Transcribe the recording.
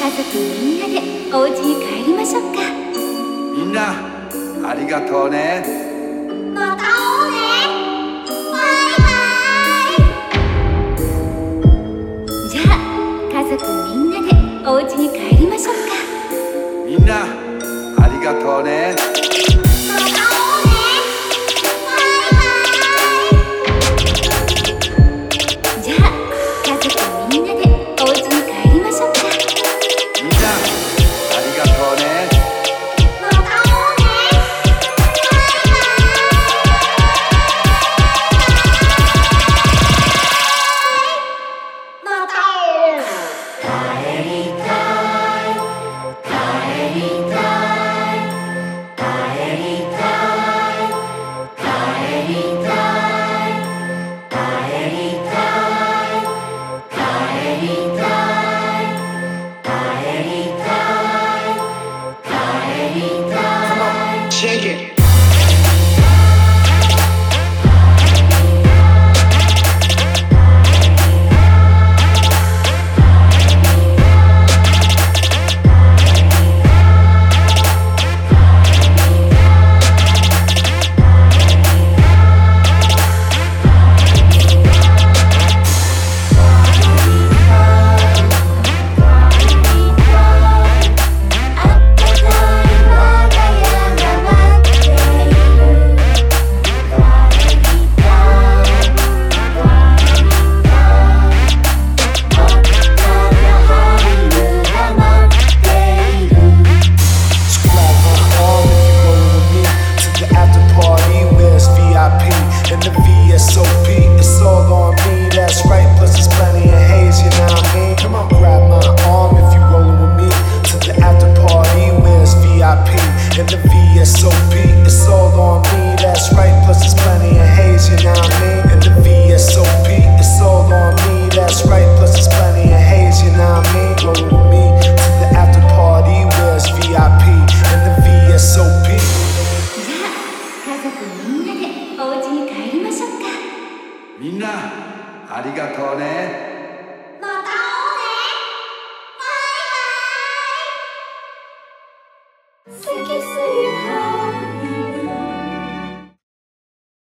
家族みんなでお家に帰りましょうか。 みんなありがとうね。 また会おうね。バイバイ。じゃあ家族みんなでお家に帰りましょうか。 みんなありがとうね。 また会おうね。バイバイ。じゃあ家族みんなでお家に帰りましょうか。 みんなありがとうね。 また会おうね。また会おう。帰りたい帰りたい帰りたい帰りたい帰りたい帰りたい帰りたい帰りたい。 Check it. And the VSOP, it's all on me, that's right, plus there's plenty of haze, you know what I mean? Come on, grab my arm if you rollin' with me to the after party where it's VIP. And the VSOP, it's all on me, that's right, plus there's plenty of haze, you know what I mean? And the VSOP, it's all on me, that's right, plus there's plenty of haze, you know what I mean? Rollin' with me to the after party where it's VIP. And the VSOP. じゃあ家族みんなでお家に帰りましょうか。 みんなありがとうね。 また会おうね。バイバイ。好き